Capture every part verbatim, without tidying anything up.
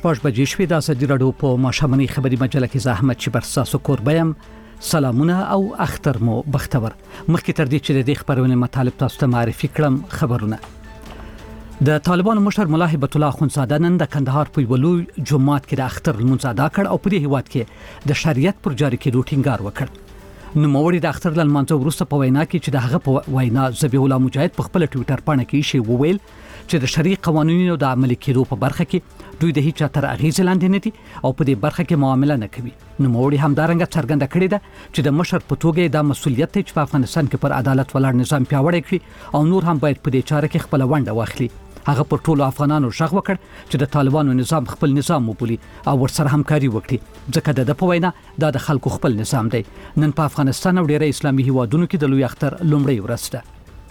شپږ بجې شوې د ازادي راډیو په ماشامنۍ خبري مجله کې زحمت چې بر تاسو کوربیم سلامونه او اختر مو بختور. مخکې تر دې چې د دې خبرونه مطالب تاسو ته معرفي کړم خبرونه د طالبانو مشر ملا هیبت الله اخوندزاده نن د کندهار په ولوي جمعات کې د اختر لمونځ ادا کړ او په دې هیواد کې د شریعت پر جاری کېدو ټینګار وکړ. نو موري د اختر لمانځه وروسته په وینا کې چې د هغه په وینا ذبیح الله مجاهد په خپل ټوئیټر باندې کې شی وویل چې د شریع قوانینو د عملي کېدو په برخه کې دوی د هیڅ تر اغیز لاندې نه دي او په دې برخه کې معامله نه کوي. نو موري همدارنګه څرګنده کړې ده چې د مشر په توګه د مسولیت چې په افغانستان کې پر عدالت ولاړ نظام پیاوړی کړي او نور هم باید په دې چاره کې خپل ونډه واخلي. هغه پر ټولو افغانانو ژغ وکړ چې د طالبانو نظام خپل نظام وبولي او ورسره همکاري وکړي ځکه د په وینا دا د خلکو خپل نظام دی. نن په افغانستان او ډیری اسلامي هیوادونو کې د لوی اختر لومړی ورځ ده.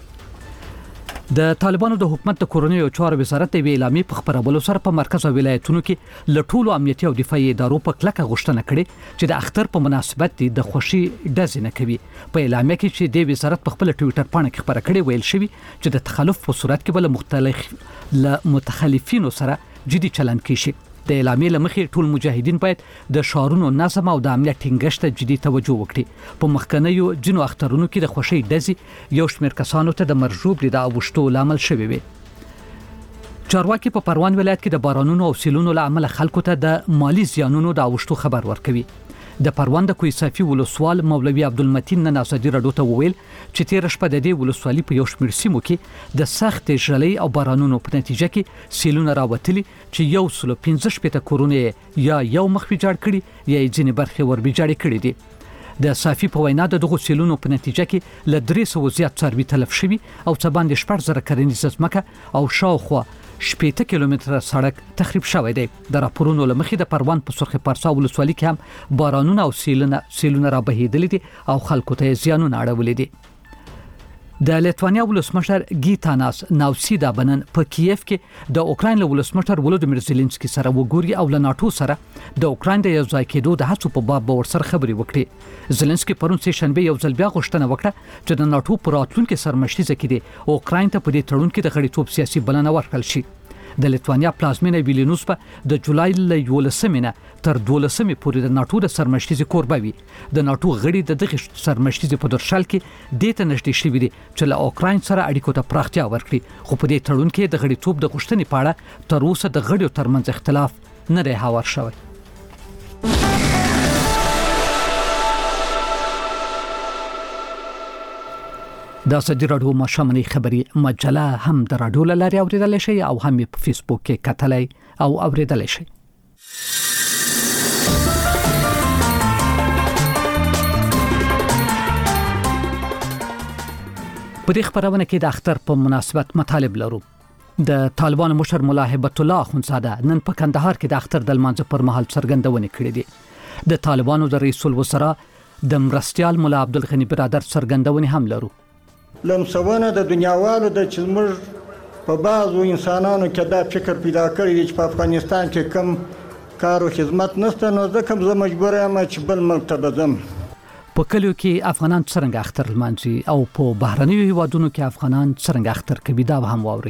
د طالبانو د حکومت د کورونی او چارو وزارت د اعلامیې په خبرولو سره په مرکز او ولایتونو کې له ټولو امنیتي او دفاعي ادارو په کلکه غوښتنه کړې چې د اختر په مناسبت د خوشي ډزې نه کوي. په اعلامیه کې چې د وزارت په خپل ټوئیټر باندې کې خبره کړې ویل شوی چې د تخلف په صورت کې بل مختلف ل متخلفینو سره جدي چلند کیږي. د اعلامیې لمخې ټول مجاهدین باید د شارونو نظم او د امنیت ټینګښت ته جدي توجه وکړي. په مخکنیو جنو اخترونو کې د خوشي ډزې یو شمېر کسانو ته د مرجوب لید او وشتو لامل شوی وي. چارواکي په پروان ولایت کې د بارانونو او سیلونو لامل خلکو ته د مالی زیانونو د اوشتو خبر ورکوي. د پروان د کوی صافي ولسوال مولوي عبدالمتین نن ازادي راډیو ته وویل چې تیر شپه د دې ولسوالۍ په یو شمېر سیمو کې د سخت ژلۍ او بارانونو په نتیجه کې سیلونه راوتلي چې یو سل پنځه شپېته کورونه یا یو مخ ویجاړ کړي یا ځینې برخې ور ویجاړ کړي دي. د صافي په وینا د دغو سیلونو په نتیجه کې ل درې سوه زیات څاروي تلف شوي او څه باندې شپږ زره کرنیزه ځمکه او شاوخوا شپېته کیلومتره سړک تخریب شوی دی. د راپورونو لمخې د پروان په سرخ پارسا ولسوالۍ کې هم بارانونه او سیلونه سیلونه را بهیدلي دي او خلکو ته زیانونه اړولي دي. د لیتوانیا ولسمشر گیتاناس ناوسیدا بنن په کیف کې د اوکراین له ولسمشر ولودیمیر زيلنسکي سره وګوري او له ناتو سره د اوکراین د یو ځای کېدو د هڅو په باب باور سره خبري وکړي. زيلنسکي پرون سه شنبه یو ځل بیا غوښتنه وکړه چې د ناتو پر راتلونکو سرمشتي ځکه دی اوکراین ته په دې تړون کې د غړیتوب سیاسي بلنه ورکړل شي. د لیتوانیا پلازمینه ویلنیوس په د جولای ل یولسمه تر دولسمه پورې د ناتو د سرمشتي کوربه وي. د ناتو غړي د دغه سرمشتي په درشل کې د ته نشټي شوی دي چې له اوکراین سره اړیکو ته پراختیا ورکړي. خو په دې تړون کې د غړیتوب د غوښتنې په اړه تر اوسه د غړیو ترمنځ اختلاف نه دی هوار شوی. د ازادي راډیو ماشامنۍ خبري مجله هم د راډیو لاري اوریدل شي او هم په فیسبوک کې کتلای او اوریدل شي. په دې خبرونه کې د اختر په مناسبت مطالب لرو. د طالبانو مشر ملا هیبت الله اخوندزاده نن په کندهار کې د اختر د لمانځه پر مهال څرګندونه کړې دي. د طالبانو د رئیس الوزرا د مرستيال ملا عبدالغنی برادر څرګندونه هم لرو. لمسونه د دنیاوالو د چې موږ په بعضو انسانانو کې دا فکر پیدا کړی دی چې په افغانستان کې کم کار او خدمت نشته نو ځکه زه مجبور یم چې بل ملک ته ځم. په کلیو کې افغانان څنګه اختر لمانځي او په بهرنیو هیوادونو کې افغانان څنګه اختر کوي دا هم واوري.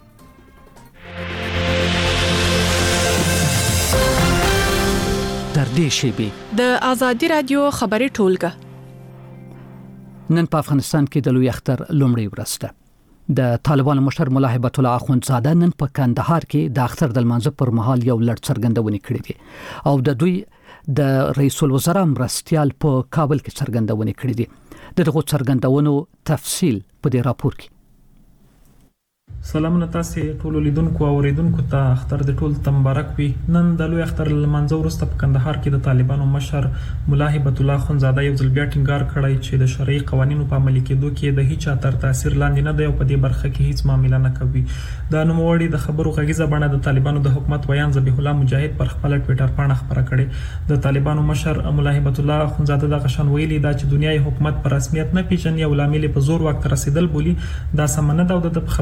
در دې شی د ازادي رادیو خبري ټولګه نن په افغانستان کې د لوی اختر لومړی ورځ ده. د طالبانو مشر ملا هیبت الله اخوندزاده نن په کندهار کې د اختر د لمانځه پر مهال یو لړ څرګندونه کړې دي او د دوی د رئیس الوزرا مرستيال په کابل کې څرګندونه کړې دي. دغه څرګندونو تفصیل په دې راپور کې. سلامونه تاسو ټول لیدونکو او اوریدونکو ته اختر د ټول تمبارک وي. نن د لوی اختر لمانځه وروسته په کندهار کې د طالبانو مشر ملا هیبت الله اخوندزاده یو ځل بیا ټینګار کړی چې د شرعي قوانینو په عملي کېدو کې د هیڅ تر تاثیر لاندې نه دی او په دې برخه کې هیڅ معامله نه کوي. دا نوموړي د خبرو غږیزه بڼه د طالبانو د حکومت بیان ذبیح الله مجاهد پر خپل ټوئیټر باندې خبره کړې. د طالبانو مشر ملا هیبت الله اخوندزاده د غشن ویلي دا چې دنیاي حکومت پر رسمیت نه پیژني او لامل په زور وخت رسیدل بولی دا سمنه ده او د خبره دنیاي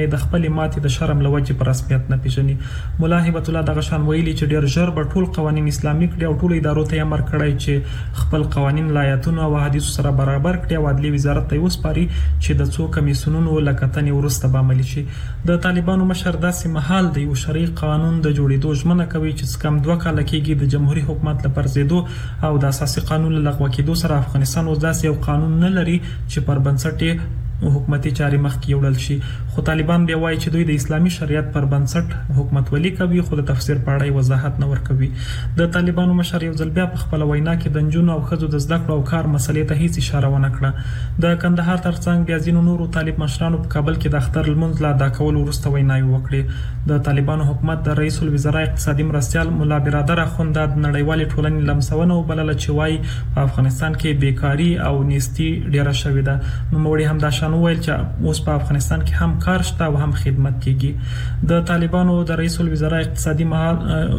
د خپل ماتې د شرم لوجه پر رسمیت نه پیژني. مولا هبت الله دغه شان ویلي چې ډیر ژر به ټول قوانين اسلامي کړي او ټول ادارو ته امر کړی چې خپل قوانين لایتونه او حدیث سره برابر کړي او عدلي وزارت ته وسپاري چې د څو کمیسیونونو لکتنې ورسته به عملي شي. د طالبانو مشر داسې محل دی یو شرعي قانون د جوړېدو ژمنه کوي چې کم دوه کال کېږي د جمهوریت حکومت لپاره زیدو او د اساسي قانون لغوه کېدو سره افغانستان اوس داسې یو قانون نه لري چې پر بنسټ حکومتي چاري مخکې وړل شي. خو طالبان بیا وایي چې دوی د اسلامي شریعت پر بنسټ حکومت ولي کوي خو د تفسیر په اړه وضاحت نه ورکوي. د طالبانو مشر یو ځل بیا په خپل وینا کې د نجونو او ښځو د زده کړو او کار مسلې ته هیڅ اشاره ونه کړه. د کندهار ترڅنګ بیا ځینو نورو طالب مشرانو په کابل کې د اختر المنځ لا ادا کول وروسته ویناوي وکړې. د طالبانو حکومت د رئیس الوزرا اقتصادي مرستیال مولا برادر اخوند د نړیوال ټولنې لمسونه وبلله چې وایي په افغانستان کې بیکاری او نیستی ډیره شوې ده. نو موږ هم دا شان ویل چې اوس په افغانستان کې هم کار شته او هم خدمت کیږي. د طالبانو د رئیس الوزرا اقتصادي محل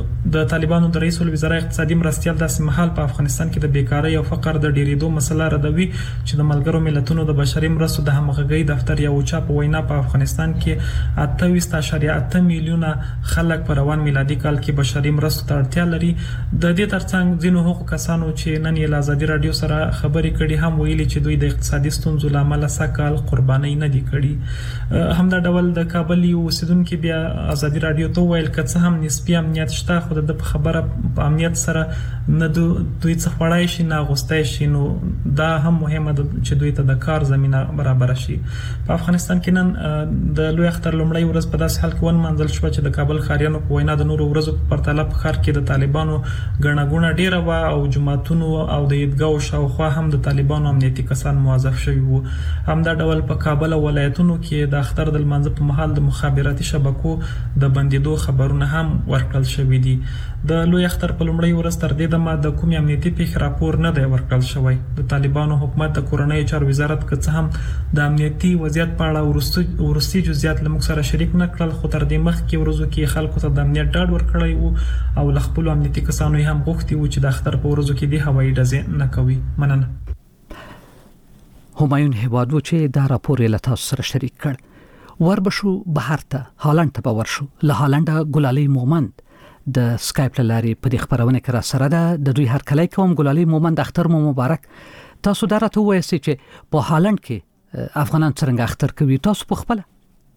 د طالبانو د رئیس الوزرا اقتصادي مرستیال داسې محل په افغانستان کې د بیکاری او فقر د ډیریدو مسله ردوي چې د ملګرو ملتونو د بشري مرستو د همغږي دفتر یو چا په وینا په افغانستان کې اته ویشت اعشاریه اته میلیونه خلک په روان میلادي کال کې بشري مرستو ته اړتیا لري. د دې ترڅنګ ځینو حقوق کسانو چې نن یې آزادي رادیو سره خبرې کړي هم ویلي چې دوی د اقتصادي ستونزو لامل سکهال قرباني نه دي کړي. همدا ډول د کابل یو اوسیدونکو بیا آزادي رادیو ته ویل کڅ هم نسبی امنیت شته خو د خبره په امنیت سره نه دوی څه خړای شي نه غوستای شي. نو دا هم مهمه ده چې دوی ته د کار زمينه برابر شي. په افغانستان کې نن د لوی اختر لومړی ورځ په داس حال کې ون منځل شو چې د کابل خاریانو په وینا د نورو ورځو په پرتله په خار کې د طالبانو غړنګونه ډیره وا او جماعتونو او د عیدګاو شاوخوا هم د طالبانو امنیتي کسان موظف شوي وو. همدا ډول په کابل او ولایتونو کې د اختر د لمانځه په مهال د مخابراتي شبکو د بندیدو خبرونه هم ورکړل شوي دي. د لوی اختر په لومړی ورځ تر دې دمه د کومې امنیتي پیښې راپور نه دی ورکړل شوی. د طالبانو حکومت د کورنۍ چارو وزارت که هم د امنیتي وضعیت په اړه ورستي جزئیات له موږ سره شریک نه کړل خو تر دې مخکې ورځو کې خلکو ته د امنیت ډاډ ورکړی وو او له خپلو امنیتي کسانو هم غوښتي وو چې د اختر په ورځو کې د هوایي ډزې نه کوي. مننه. همایون هیوادو چې دا راپور له تاسو سره شریک کړ. وربشو بهر ته هالند ته به ورشو. له هالنده ګلالي مومند د سکایپ لارې په دې خبرونه کې را سره ده. د دوی هر کله کوم ګلالي مومند اختر مو مبارک. تاسو دا راته وایئ چې په هالند کې افغانان څنګه اختر کوي تاسو په خپل؟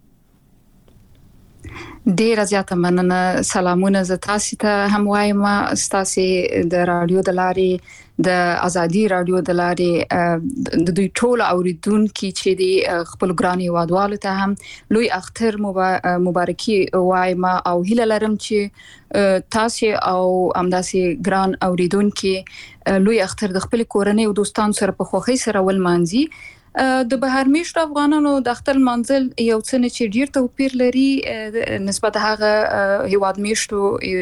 ډیر زیاته مننه. سلامونه ز تاسو ته هم وایم. تاسو د رادیو د لارې د ازادي رادیو د لارې د دوی ټول اوریدونکو چې د خپل ګرانی وادوالو ته هم لوی اختر مبارکي وایم او هیله لرم چې تاسو او امداسي ګران اوریدونکو لوی اختر د خپل کورنۍ او دوستانو سره په خوښۍ سره ولمانځي. د بهر میشتو افغانانو د اختر منځل یو څه نه چې ډیر توپیر لري نسبت هغه هیواد میشتو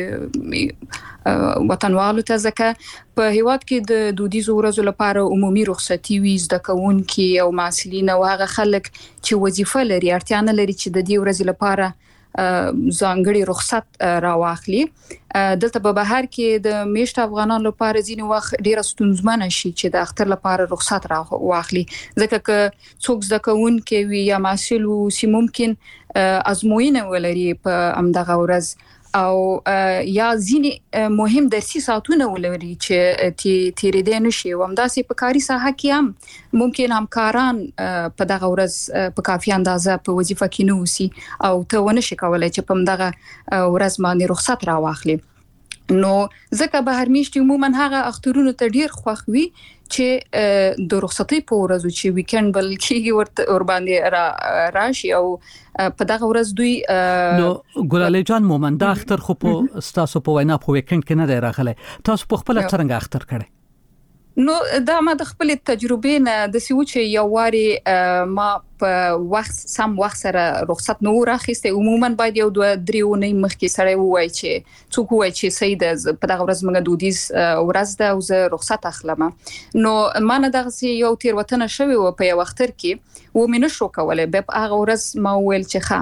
وطنوالو ته ځکه په هیواد کې د دودیزو ورځو لپاره عمومي رخصتي وي زده کوونکي او معلولین او هغه خلک چې وظیفه لري اړتیا نه لري چې د دې ورځې لپاره ځانګړي رخصت راواخلي. دلته په بهر کې د میشت افغانانو لپاره ځینې وخت ډیره ستونزمنه شي چې د اختر لپاره رخصت راواخلي ځکه که څوک زده کوونکي وي یا معلول وي چې ممکن ازموینه ولري په همدغه ورځ او یا ځینې مهم درسي ساعتونه ولري چې تیرېدای نشي او همداسې په کاري ساحه کې هم ممکن همکاران په دغه ورځ په کافي اندازه په وظیفه کې نه اوسي او ته ونه شي کولای چې په همدغه ورځ باندې رخصت راواخلي. نو ځکه بهر میشتي عموما هغه اخترونو ته ډیر خوښ وي چې د رخصتۍ په ورځو چې ویکند بل کېږي ورته ور باندې را راشي او په دغه ورځ دوی نو ګلالي جان مومند اختر خو په تاسو په وینا په ویکند کې نه دی راغلی. تاسو په خپل څنګه اختر کړی؟ نو دا ما د خپل تجربې نه د سیو چې یو واري ما په وخت سم وخت سره رخصت نو راخسته. عموما باید یو دوه درې ونې مخکې سره وای چې څوک وای چې سید په دغه ورځ موږ دودیز ورځ ده او زه رخصت اخلم. نو ما نه دغه یو تیر وطن شوی و په یو اختر کې و مې نشو کولای. به هغه ورځ ما ویل چې ښه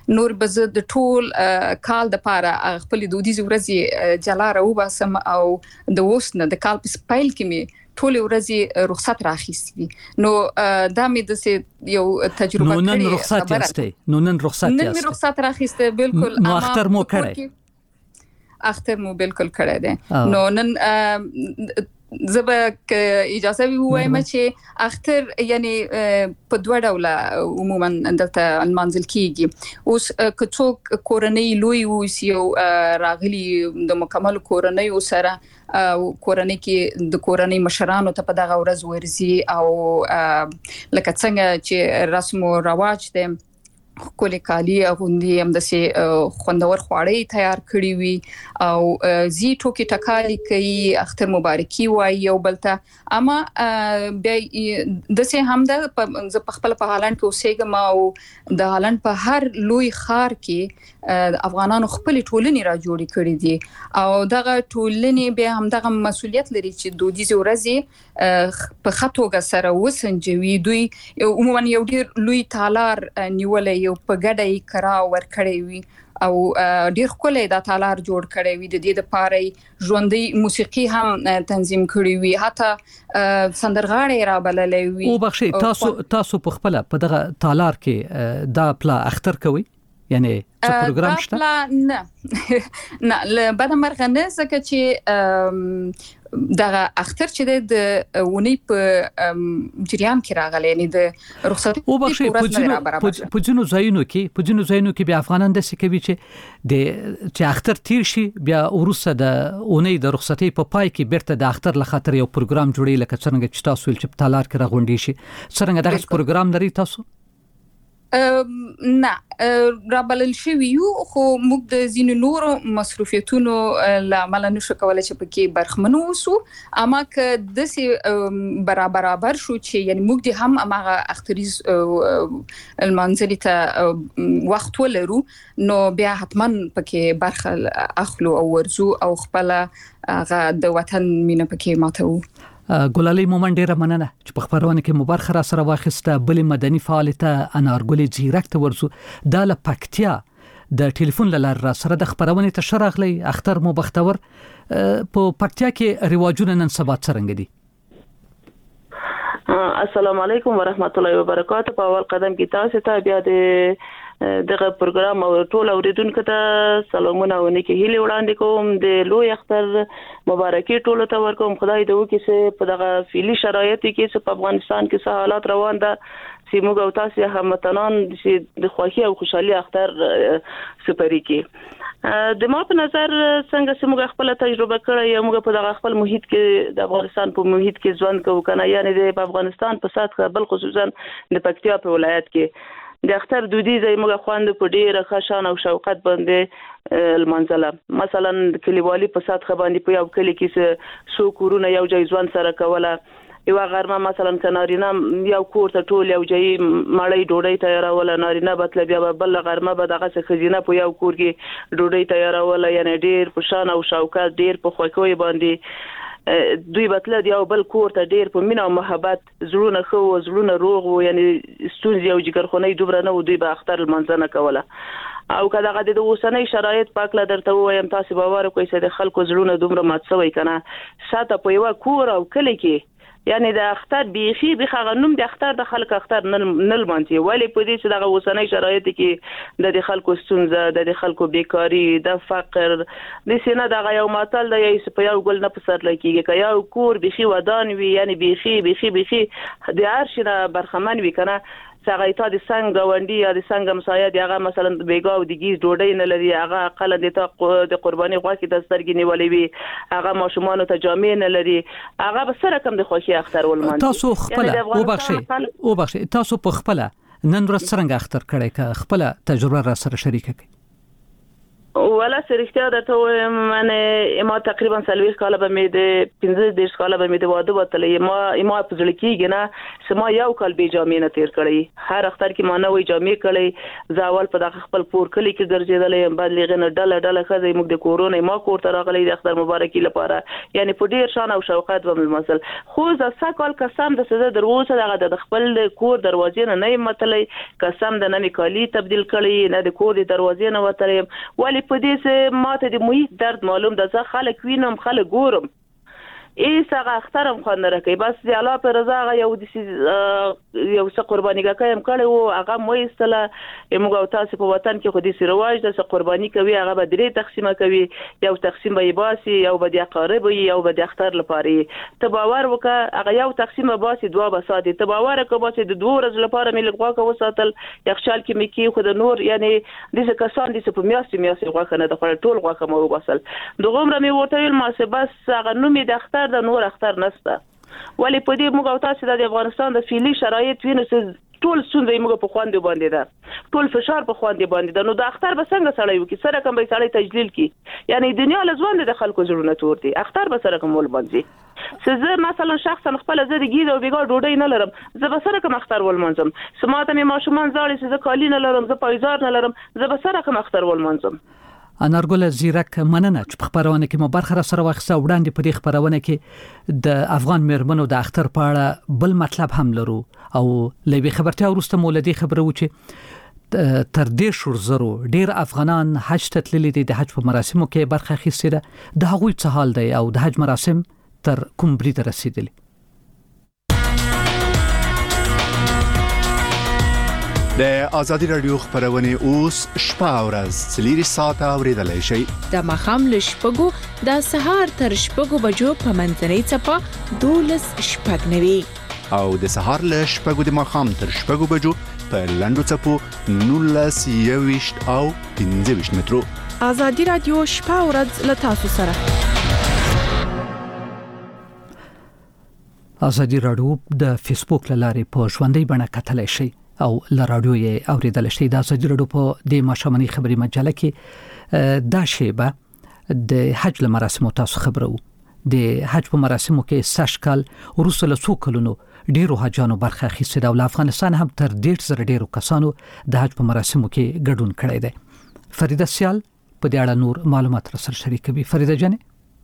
نور به زه د ټول کال د پاره خپل دودیز ورځي جلا راو باسم او د اوس نه د کال په سپایل کې می ټول ورځي رخصت راخیستي نو دا مې د یو تجربه کړې نو نن رخصت یاستئ نو نن رخصت یاستئ نن رخصت راخیسته بالکل نو اختر مو کړی اختر مو بالکل کړی دی نو نن زبا اجازه وی وایم چې اختر یعنی په دوه ډوله عموما دلته المنزل کیږي اوس کڅوک کورنۍ لوی وسی او راغلی د مکمل کورنۍ سره کورنۍ کې د کورنۍ مشرانو ته په دغه ورځ ورزي او لکه څنګه چې رسم او رواج دي کولې کالی غوندي هم د سي خوندور خواړې تیار کړی وي او زی ټوکی ټکالي کوي اختر مبارکي وای یو بلته اما د سي هم د په خپل په هالند کې اوسېګم او د هالند په هر لوی خار کې افغانانو خپل ټولنې را جوړې کړې دي او دغه ټولنې به هم دغه مسولیت لري چې دودیز ورځي په خطوګه سره وسنجوي دوی عموما یو ډیر لوی تالار نیولې یو په ګډه کرا ور کړی وي او ډیر کولې د تالار جوړ کړی وي د دې د پاره ژوندۍ موسیقي هم تنظیم کړی وي حتی سندرغاړي را بللې وي او بخشي تاسو تاسو په خپل په دغه تالار کې دا پلا اختر کوي یعنی څه پروګرام شته نه نه له بعد مرغه نه ځکه چې دغه اختر چې د ونی په جریان کې راغلی یعنی د رخصت او بخشي په جنو زاینو کې په جنو زاینو کې بیا افغانان د سکوي چې د چې اختر تیر شي بیا ورسره د ونی د رخصتي په پای کې بیرته د اختر لخاطر یو پروګرام جوړی لکه څنګه چې تاسو ول چې تالار کې راغونډي شي څنګه دغه پروګرام لري تاسو نه رابلل شوی یو خو موږ د زینو نورو مصروفیتونو لامل نشو کولای چې پکې برخمنو وسو اما که د سي برابر برابر شو چې یعنی موږ د هم هغه اختریز المنزل ته وخت ولرو نو بیا حتما پکې برخه اخلو او ورزو او خپل هغه د وطن مینه پکې ماتو ګلالي مومن ډیره مننه چې په خبرونه کې مبارخه را سره واخسته بل مدني فعالیت انارګل زیرکت ورزو د لپکتیا د ټلیفون لار را سره د خبرونه ته شرغلی اختر مو بختور په پکتیا کې رواجونه نن سبا څنګه دي السلام علیکم ورحمت الله وبرکاته په اول قدم کې تاسو ته بیا د دغه پروګرام او ټول اوریدونکو ته سلامونه او نیکی هیله وړاندې کوم د لوی اختر مبارکي ټول ته ورکوم خدای دې وکړي چې په دغه فعلی شرایط کې چې په افغانستان کې څه حالات روان ده چې موږ او تاسو هموطنان د خوښي او خوشحالي اختر سپری کې د ما په نظر څنګه چې موږ خپل تجربه کړې یو موږ په دغه خپل محیط کې د افغانستان په محیط کې ژوند کوو کنه یعنی د افغانستان په سطح بل خصوصا د پکتیا په ولایت کې د اختر دودیزه موږ خوند په ډیره خشان او شوقت باندې المنزله مثلا کلیوالي په سات خباندې په یو کلی کې سو کورونه یو ځای ځوان سره کوله یو غرمه مثلا کنارینا یو کور ته ټول یو ځای مړی ډوډۍ تیارول نارینه مطلب یا بل غرمه به دغه خزینه په یو کور کې ډوډۍ تیارول یعنی ډیر په شان او شوقت ډیر په خوښوي باندې دوی بتله دی او بل کور ته ډیر په مینا او محبت زړونه خو زړونه روغ وو یعنی ستونزې او جګرخونې دوبره نه دوی به اختر المنځنه کوله او کله هغه د اوسنۍ شرایط پاکله درته وایم تاسو باور کوئ چې د خلکو زړونه دومره مات شوی کنه ساته په یو کور او کلی کې یعنی د اختر بیخي بخغه نوم د اختر د خلک اختر نل مانتي ولی په دې چې د اوسنۍ شرایط کې د خلکو ستونزه د خلکو بیکاری د فقر د سینه د یو ماتل د یو په یو ګل نه پسر لکېږي که یو کور بیخي ودان وي یعنی بیخي بیخي بیخي د ارشنه برخمن وي کنه څنګه د څنګه غونډي یا د څنګه مسایا دی هغه مثلا د بیګاو د گیز ډوډۍ نه لري هغه اقل د ته د قرباني غوا کې د سترګې نیولې وي هغه ماشومان ته جامې نه لري هغه به سره کم د خوشي اختر ولمن تاسو خپل او بخشي او بخشي تاسو په خپل نن ورځ څنګه اختر کړی که خپل تجربه را سره شریک کړئ والا سرښتیا درته وایم من ما تقریبا څلوېښت کاله به مې د پنځه دېرش کاله به مې د واده وتلی ما ما په زړه کېږي نه چې ما یو کال بې جامې نه تېر کړی هر اختر کې ما نوې جامې کړی زه اول په دغه خپل کور کلي کې ګرځېدلی یم بعد له هغې نه ډله ډله ښځې موږ د کورونه ما کور ته راغلی د اختر مبارکي لپاره یعنې په ډېر شان او شوقت به مې لمانځل خو زه سږ کال قسم د زه تر اوسه دغه د خپل کور دروازې نه نه یم وتلی قسم د نه مې کالي تبدیل کړی نه د کور د دروازې نه وتلی یم ولې په دې سه ماته د محیط درد معلوم ده زه خلک وینم خلک ګورم ایس هغه اخترم خوند نه راکوي بس د الله په رضا هغه یو داسې یو څه قربانیګاکۍ هم کړی و هغه مو ایستله موږ او تاسې په وطن کې خو داسې رواج ده چې قرباني کوي هغه به درې تقسیمه کوي یو تقسیم به یې باسي یو به د اقارب وي یو به د اختر لپاره یې ته باور وکړه هغه یو تقسیم به باسي دوه به ساتي ته باور وکړه باسي د دوه ورځو لپاره مې لږ غوښه وساتل یخچال کې مې کېښود نور یعنې داسې کسان داسې په میاشتې میاشتې غوښه نه ده خوړل ټول غوښه مې وباسل دغومره مې ورته ویل ما چې بس هغه نوم یې د اختر د نور اختر نشته ولی په دې موږ او تاسو د افغانستان د فعلي شرایط وینو چې ټول څومره موږ په خواندې باندې ده ټول فشار په خواندې باندې ده نو د اختر به څنګه سړی وکړي سره کوم به سړی تجلیل کی یعنی دنیا لزوان د خلکو زړونه تور دي اختر به سره کوم ول باندې زه مثلا شخصا خپل زه د ګیده او بیګا ډوډۍ نه لرم زه به سره کوم اختر ول منځم سماته مې ماشومان زاړي چې زه کالی نه لرم زه پایزار نه لرم زه به سره کوم اختر ول منځم انارګل زیرک مننه چې په خبرونه کې مو برخه را سره واخصه وړاندې په دې خبرونه کې د افغان مېرمنو د اختر په اړه بل مطلب هم لرو او لوي خبرتیا ورسته مولدي خبره و چې تر دې شور زرو ډیر افغانان حج ته تللي دي د حج په مراسمو کې برخه اخیستې ده د هغوی څه حال دی او د حج مراسم تر کوم برید رسیدلي د آزادی رادیو خبرونه اوس شپه او ورځ څلور ساعته اوریدلای شئ د مخام له شپږو د سهار تر شپږو بجو په منځنۍ چپه دولس شپږ نوي او د سهار له شپږو د مخام تر شپږو بجو په لاندو چپو نولس یويشت او پنځه ویشت مترو آزادی رادیو شپه او ورځ له تاسو سره آزادی رادیو د فیسبوک لارې په ژوندۍ بڼه کتلای شئ او ل رادیو یې اوریدل شي د آزادی رادیو په د ماشومنی خبري مجله کې دا شیبه د حج مراسم تاسو خبرو د حج په مراسمو کې سشکل ورسره څو کلونو ډیرو حجانو برخه اخیستې او افغانستان هم تر ډیر زر ډیرو کسانو د حج په مراسمو کې ګډون کړی دی فریده سیال په دې اړه نور معلومات سره شریکوي فریده جان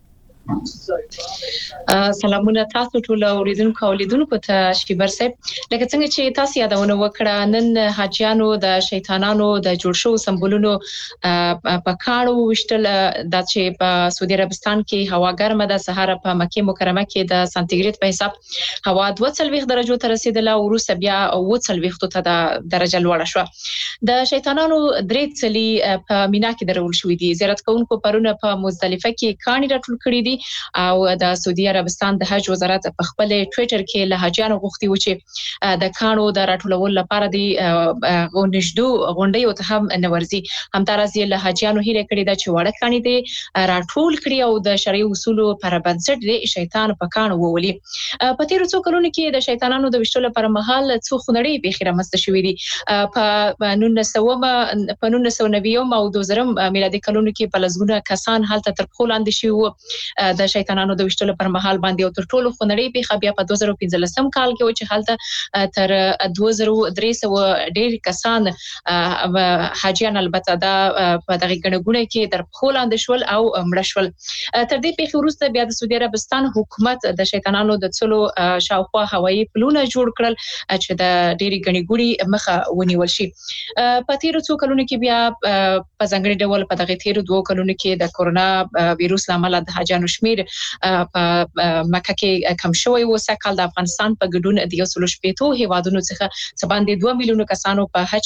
سلامونه تاسو ټول اوریدونکو او لیدونکو ته شکیبر صاحب لکه څنګه چې تاسو یادونه وکړه نن حاجیانو د شیطانانو د جوړ شو سمبولونو په کاڼو وشتل د چې په سعودي عربستان کې هوا ګرمه ده سهار په مکه مکرمه کې د سانتیګریډ په حساب هوا دوه څلويخ درجو ته رسیدله او روس بیا اوه څلويخ ته د درجه لوړه شو د شیطانانو درې څلي په مینا کې درول شوې دي زیارت کوونکو پرونه په مزدلفه کې کاڼي راټول کړي دي او د سعودي عربستان د حج وزارت په خپل ټوئیټر کې له حاجیانو غوښتي و چې د کانو د راټولولو لپاره د غونډو غونډیو ته هم نورځي همدارس له حاجیانو هیله کړې ده چې وړه کاني دي راټول کړي او د شرعي اصولو پر بنسټ د شیطان په کانو وولي په تیر څو کلونو کې د شیطانانو د وشتلو پر مهال څو خنړې به خیره مست شوې دي په نولس سوه په نولس سوه نوي او دوه زره میلادي کلونو کې په لزګونه کسان حالت تر خپل اند شي وو د شیطانانو د وشتلو پر مهال باندې او تر ټولو خنړې به بیا په دوه زره پنځلسم کال کې و چې حالت تر دوه زره درې سوه ډېر کسان حاجیان البته دا په دغه غنګونه کې در خپل اند شول او مړ شول تر دې په وروسته بیا د سعودي عربستان حکومت د شیطانانو د څلو شاوخوا هوایي پلونه جوړ کړل چې د ډېری غنګوري مخه ونیول شي په تیر څو کلونو کې بیا په ځنګړي ډول په دغه تیر دوه کلونو کې د کورونا وایروس لامل د حاجانو شمیر په مکه کې کم شوی و سکهال د افغانستان په ګډون د یو سل شپږ هیوادونو څخه سباندې دوه میلیونه کسانو په حج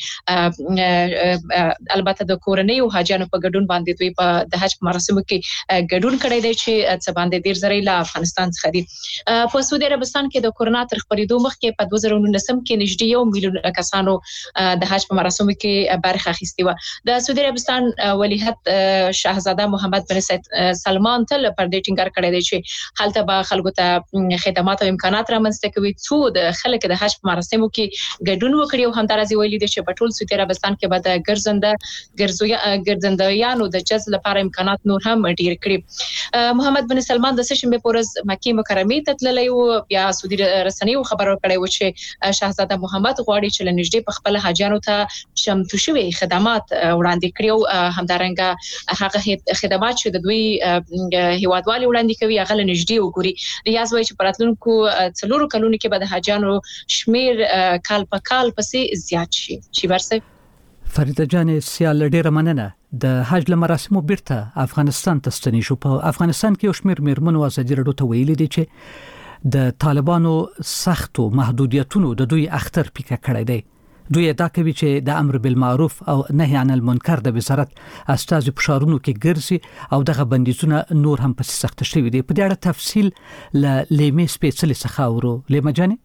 کې البته د کورنۍ او حاجانو په ګډون باندې دوی په د حج مراسمو کې ګډون کړی دی چې سباندې ډیر زری له افغانستان څخه دي په سعودي عربستان کې د کورونا تر خپرېدو مخکې په دوه زره نولسم کې نږدې یو میلیون کسانو د حج په مراسمو کې برخه اخیستې و د سعودي عربستان ولیعهد شاهزاده محمد بن سلمان تل پر دې ټینګار کړی دی چې حالته به خلکو ته خدمات او امکانات رامنځته کوي څو د خلک د حج په مراسمو کې ګډون وکړي او همدارس ویلي دي چې په ټول سعودي عربستان کې به د ګرځنده ګرځویا ګرځندویانو د جذب لپاره امکانات نور هم ډیر کړي. محمد بن سلمان د سشنبه پورز مکه مکرمه ته تللی او بیا سعودي رسنیو خبر ورکړی و چې شاهزاده محمد غواړي چې لنږدې په خپل حاجیانو ته شمتو شوي خدمات وړاندې کړي او همدارنګه هغه خدمات چې د دوی هیوادوالي وړاندې کوي هغه لنږدې وګوري. ریاض وایي چې پراتلونکو څلورو کلونو کې به د حاجیانو شمیر کال په کال پسې زیات شي. شي برسه فریده جان سیال ډیره مننه. د حج لمراسمو بیرته افغانستان ته ستنې شو. په افغانستان کې یو شمیر میرمنو ازادي راډیو ته ویلي دي چې د طالبانو سختو محدودیتونو د دوی اختر پیکه کړی دی. دوی ادعا کوي چې د امر بالمعروف او نهي عن المنکر د وزارت استازي په شارونو کې ګرځي او دغه بندیزونه نور هم پسې سخت شوي دي. په دې اړه تفصیل ل لیمې سپیشل څخه اورو. لیمه جان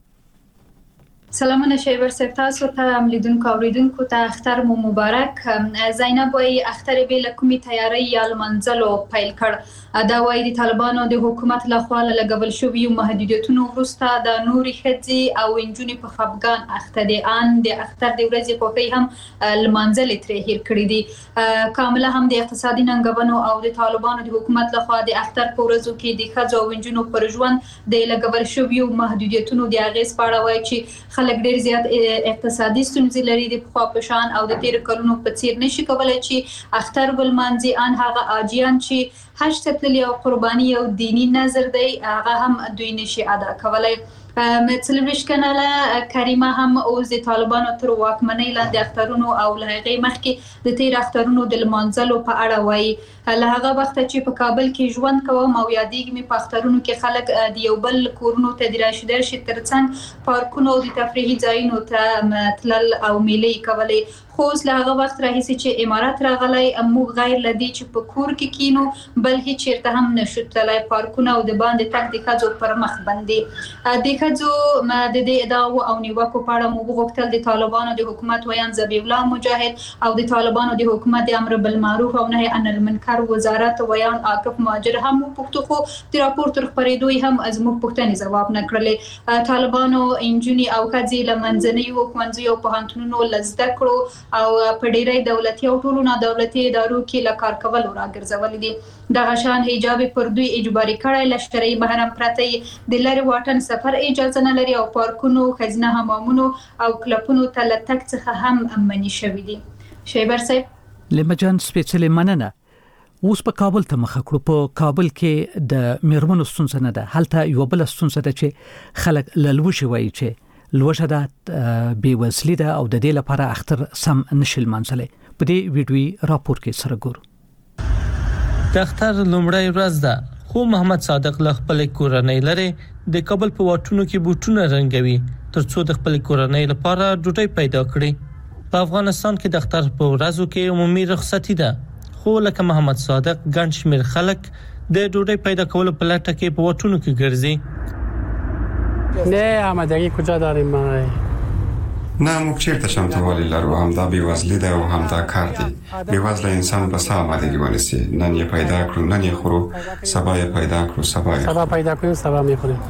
سلامونه شیبر صاحب، تاسو ته عملیدونکو اوریدونکو ته اختر مو مبارک. زینب وای اختر به لکومي تیاری یا منځلو پیل کړ. دا وای د طالبانو د حکومت لخوا لګول شوی محدودیتونو وروسته د نوري خځې او انجونې په خفګان اخته دي. ان د اختر د ورځې کوکي هم لمنځل ترې هیر کړی دي. کامله هم د اقتصادي ننګونو او د طالبانو د حکومت لخوا د اختر په ورځو کې د خځو او انجونو پر ژوند د لګول شوی محدودیتونو د اغیز پاړه وای چې خلک ډیر زیات اقتصادي ستونزې لري د خوا په شان او د تیر کلونو په څیر نشي کولای چې اختر ولمانځي. ان هغه اجیان چې حج ته تللي او قرباني او دینی نظر دی هغه هم دوی نشي ادا کولای. متلوش کناله کریمه هم اوس د طالبانو تر واکمنۍ لاندې اخترونو او لهغې مخکې د تیر اخترونو د لمانځلو په اړه وایي. له هغه وخت چې په کابل کې ژوند کوم او یادېږي مې په اخترونو کې خلک د یو بل کورونو ته د راشدر شي ترڅنګ پارکونو او د تفریحي ځایونو ته تلل او میلې کولې. خو له هغه وخت راهیسې چې امارات راغلی موږ غیر لدی چې په کور کې کینو بل هیڅ چیرته هم نشو تللی. پارکونه او د باندې تک د ښځو پر مخ باندې د ښځو د دې ادعاو او نیوکو په اړه موږ غوښتل د طالبانو د حکومت ویان ذبیح الله مجاهد او د طالبانو د حکومت د امر بالمعروف او نهي عن المنکر وزارت ویان عاقب مهاجر هم پښتو خو د راپور تر خبرېدو هم از موږ پښتني جواب نه کړلې. طالبانو انجونی او ښځې لمنځنۍ حکومتي او پوهنتونونو لزده کړو او په ډیری دولتي او ټولو نه دولتي ادارو کې لکار کول راګرځول دي. د غشان حجاب پر دوی اجباري کړای لشکري محرم پرته د لری واټن سفر اجازه نه لري او پارکونو خزنه حمامونو او کلپونو ته لټک څخه هم امني شوی دي. شیبر صاحب لمجان سپیشل مننه. اوس په کابل ته مخ کړو. په کابل کې د میرمنو ستونزه نه ده، هلته یو بل ستونزه ده چې خلک للوشي وایي چې لوشه ده بې وزلي ده او د دې لپاره اختر سم نشل منځلې. په دې ویډیوي راپور کې سره ګورو. د اختر لومړی ورځ ده خو محمد صادق له خپل کورنۍ لري د کابل په واټونو کې بوټونه رنګوي ترڅو د خپل کورنۍ لپاره ډوډۍ پیدا کړي. په افغانستان کې د اختر په ورځو کې عمومي رخصتي ده خو لکه محمد صادق ګڼ شمېر خلک د ډوډۍ پیدا کولو په لټه کې په واټونو کې ګرځي. نه آمادگی کجا داریم ما؟ نه موږ چیرته شمتوالی لرو، هم دا بیوزلی ده او هم دا کار دی. بیوزله انسان به سا آمادگی ونیسی، نن یې پیدا کړو نن یې خورو، سبا یې پیدا کړو سبا یې سبا پیدا کړو سبا یې خورو.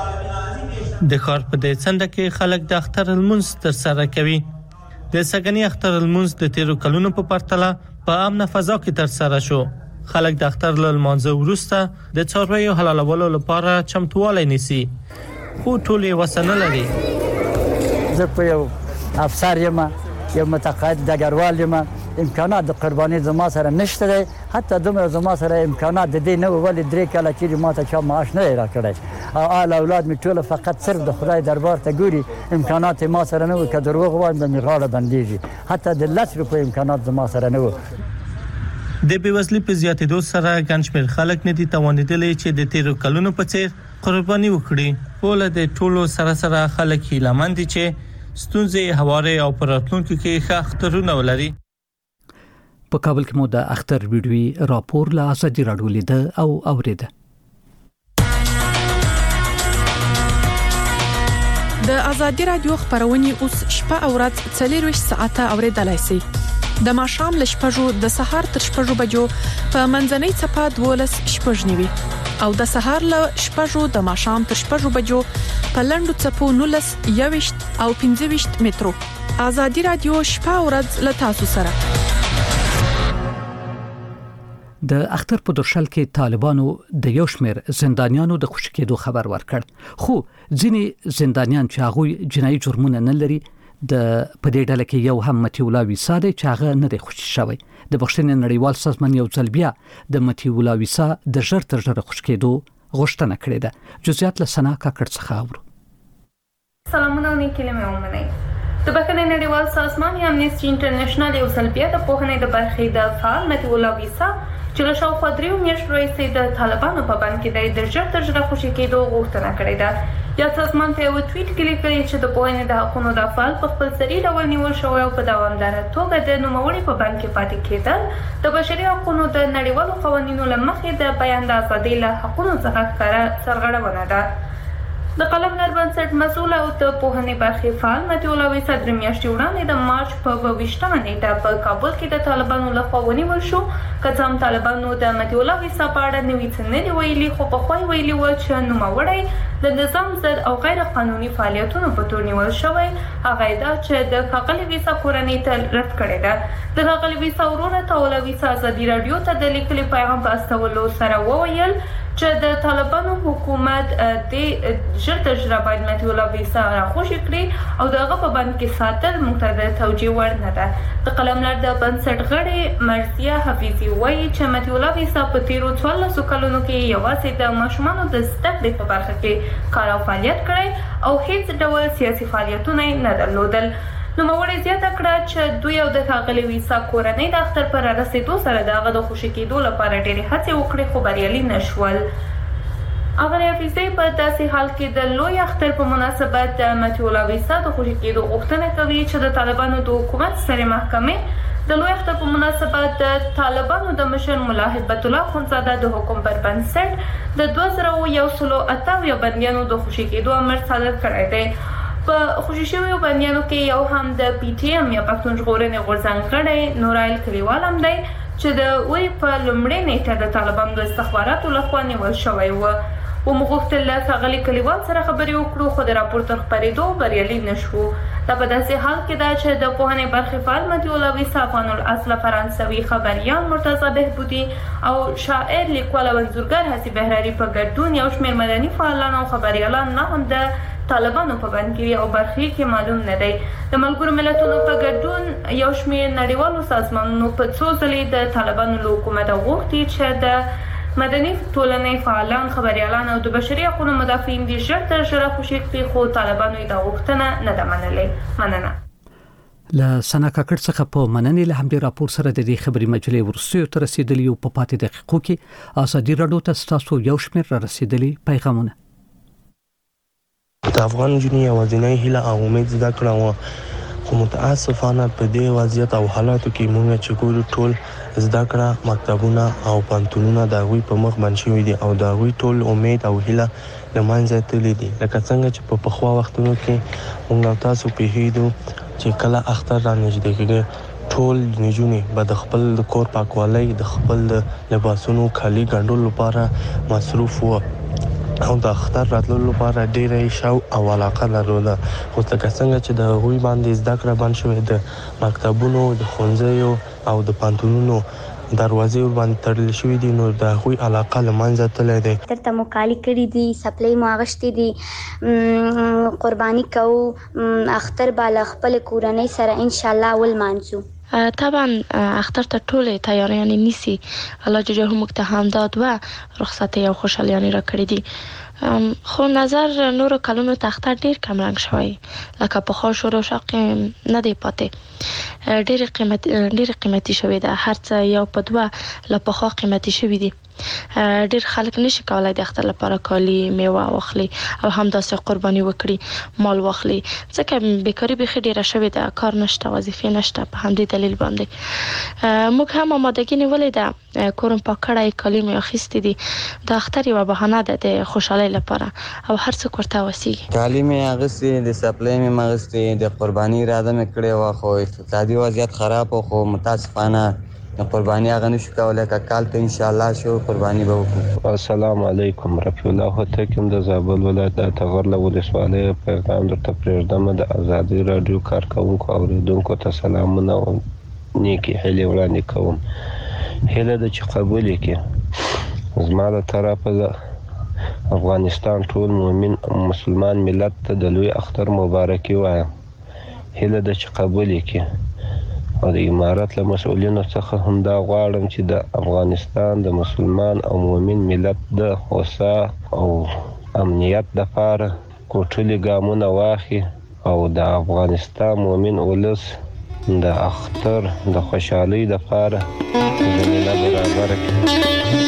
د ښار په دې څنډه کې خلک د اختر المنځ تر سره کوي. د سګنی اختر المنځ د تیرو کلونو په پرتله په امن فضا کې تر سره شو. خلک د اختر لمانځه وروسته د څارویو حلالولو لپاره چمتوالی نیسي خو ټول یې وسنه لري. زه په یو افسر یم، یو متقاعد ډګروال یم، امکانات د قرباني زما سره نشته دی. حتی دومره زما سره امکانات د دې نه وو ولې درې کاله چې ما ته چا معاش نه راکړی او آل اولاد مې ټول فقط صرف د خدای دربار ته ګوري. امکانات ما سره نه وو که دروغ وایم به مې غاړه بندېږي. حتی د لس روپۍ امکانات زما سره نه وو. د بیوزلي په زیاتېدو سره ګڼ شمېر خلک نه دي توانېدلی چې د تیرو کلونو په څېر قرباني وکړي. خو له د ټولو سره سره خلک هیلهمند دي چې ستونزې هوارې او په راتلونکي کې ښه اخترونه ولري. په کابل کې مو د اختر ویډیوي راپور له ازادي راډیو لیده او اوریده. د ازادي راډیو خبرونه اوس شپه او ورځ څلور ساعته اوریدلای شئ. د ماښام ل شپږو د سهار تر شپږو بجو په منځنۍ چپه دولس شپږ نیوي او د سهار ل شپږو د ماښام تر شپږو بجو په لندو چپو نولس یويشت او پنځه ویشت مترو. آزادي رادیو شپه او ورځ له تاسو سره. د اختر په درشل کې طالبانو د یو شمېر زندانیانو د خوشی کېدو خبر ورکړ، خو ځینې زندانیان چې هغه جنایي جرمونه نه لري د پدې ډله کې یو هم متي الله ویسا دی چې هغه نه دی خوشی شوی. د بخښنې نړیوال سازمان یو ځل بیا د متي الله ویسا د ژر تر ژره خوشی کېدو غوښتنه کړې ده. جزئیات له سنا کاکړ څخه اورو. سلامونه او نیکي له ومنئ. د بخښنې نړیوال سازمان یا امنیسټي انټرنیشنل یو ځل بیا د پوهنې د برخې د فعال متي الله ویسا چې له شاوخوا دریو میاشتو راهیسې د طالبانو په بند کې د ژر تر ژره خوشی کېدو غوښتنه کړې ده. یا سازمان په یو ټویټ کې لیکلي چې د پوهنې د حقوقو د فعال په خپل سری ډول نیول شوی او په دوامداره توګه د نوموړي په بند کې پاتې کېدل د بشري حقوقو د نړیوالو قوانینو له مخې د بیان د ازادۍ له حقوقو څخه ښکاره سرغړونه ده. د قلم لر بنسټ مسؤل او د پوهنې برخې فعال متي الله ویسا درې میاشتې وړاندې د مارچ په اوویشتمه نیټه په کابل کې د طالبانو لخوا ونیول شو. که څه هم طالبانو د متي الله ویسا په اړه نوي څه نه دي ویلي، خو پخوا یې ویلي وو چې نوموړی د نظام ضد او غیر قانوني فعالیتونو په تور نیول شوی. هغه دا چې د ښاغلي ویسا کورنۍ ته رد کړې ده. د ښاغلي ویسا ورور طاوله ویسا ازادي رادیو ته د لیکلي پیغام په استولو سره وویل چې د طالبانو حکومت د ژر تر ژره باید متي الله ویسا راخوشي کړي او دغه په بند کې ساتل موږ ته د توجیه وړ نه ده. د قلملر د بنسټ غړي مرثیه حفیظي وایي چې متي الله ویسا په تیرو څوارلسو کلونو کې یوازې د ماشومانو د زده کړې په برخه کې کار او فعالیت کړی او هیڅ ډول سیاسي فعالیتونه نه درلودل. نوموړی زیاته کړه چې دوی او د ښاغلي ویسا کورنۍ د اختر پر رسېدو سره د هغه د خوشي کېدو لپاره ډېرې هڅې وکړې خو بریالي نه شول. هغه حفیظي په داسې حال کې د لوی اختر په مناسبت د متي الله ویسا د خوشي کېدو غوښتنه کوي چې د طالبانو د حکومت سترې محکمې د لوی اختر په مناسبت د طالبانو د مشر ملا هبت الله خونزاده د حکم پر بنسټ د دوه زره یو سلو اته اویا بندیانو د خوشي کېدو امر صادر کړی دی. په خوشي شویو بندیانو کې یو هم د پی ټي ایم یا پښتون ژغورنې غورځنګ غړی نورایل کلیوال هم دی چې د وی په لومړۍ نیټه د طالبانو د استخباراتو لخوا نیول شوی و. وموږ غوښتل له ښاغلي کلیوال سره خبرې وکړو خو د راپور تر خپرېدو بریالي نه شو. دا په داسې حال کې ده چې د پوهنې برخې فعال متي الله ویسا افغان الاصل فرانسوي خبریال مرتضی بهبودي او شاعر لیکوال او انځورګر حسیب بهراري په ګډون یو شمېر مدني فعالان او خبریالان نه هم د طالبانو په بند کې او برخې کې معلوم نه دی. د ملګرو ملتونو په ګډون یو شمېر نړیوالو سازمانونو په څو ځلې د طالبانو له حکومته غوښتي چې د مدني ټولنې فعالان، خبريالان او د بشري حقوقو مدافعین د ژر تر ژره خوشي کړي خو طالبانو یې دا غوښتنه نه ده منلې. مننه. له سنا کاکړ څخه په مننې له همدې راپور سره د دې خبري مجلې ورسېو تر رسیدلی او په پاتې دقیقو کې آزادي رادیو ته تاسو یو شمېر را رسیدلی پیغامونه. د افغان جنۍ یوازینۍ هیله او امید زده کړه و خو متاسفانه په دې وضعیت او حالاتو کې موږ چې ګورو ټول زده کړه مکتبونه او پانتونونه د هغوی په مخ بند شوي دي او د هغوی ټول امید او هیله له منځه تللي دي. لکه څنګه چې په پخوا وختونو کې موږ او تاسو پوهېدو چې کله اختر را نږدې کېږي ټول نجونې به د خپل د کور پاکوالۍ د خپل د لباسونو کالي ګنډلو لپاره مصروف وو او د اختر راتللو لپاره ډېره شوق او علاقه لرله. خو لکه څنګه چې د هغوی باندې زده کړه بند شوې د مکتبونو د ښوونځیو او د پانتونونو دروازې ورباندې تړل شوې دي نو د هغوی علاقه له منځه تللی دی. درته مو کالي کړي دي، سپلۍ مو اغوښتې دي، قرباني کوو، اختر به له خپلې کورنۍ سره انشاءالله ولمانځو. طبعا اختر ته ټولې تیاریانې نیسي. الله جل جلاله موږ ته هم دا دوه رخصتۍ او خوشحالیانې راکړې دي خو نظر نورو کلونو ته اختر ډېر کم رنګ شوی لکه پخوا شور او شوق نه دی پاتې. ډېرې قیمتي ډېرې قیمتي شوې ده، هر څه یو په دوه له پخوا قیمتي شوي دي. ډیر خلک نشي کولای د اختر لپاره کالی میوه واخلي او هم داسې قرباني وکړي مال واخلي ځکه بیکاری به ډیره شوې ده کار نشته وظیفه نشته په همدې دلیل باندې موږ هم آمادګي نیولې ده کورم پاکړای کالی مې اخیستې دي د اختر یو بهانه ده د خوشحالي لپاره او هر څه ورته وسیږي کالی مې اغستې د سپلای مې مغستې د قرباني اراده مې کړې و خو اقتصادي وضعیت خراب خو متاسفانه قرباني هغه نشو کولای که کال ته ان شاء الله شو قرباني به وکړو. السلام علیکم رفیع الله هوتکم د زابل ولایت د تغرله ولسوالۍ پیغام درته پرېږدم د ازادي رادیو کارکونکو اوریدونکو ته سلامونه او نیکی هیلې وړاندې کوم. هیله ده چې قبول کړي زما له طرفه د افغانستان ټول مؤمن مسلمان ملت ته د لوی اختر مبارکي وایم. هیله ده چې قبول کړي او د امارات له مسؤلینو څخه هم دا غواړم چې د افغانستان د مسلمان او مؤمن ملت د هوسا او امنیت لپاره کوټلي ګامونه واخلي او د افغانستان مؤمن ولس د اختر د خوشحالۍ لپاره زمینه برابره کړي.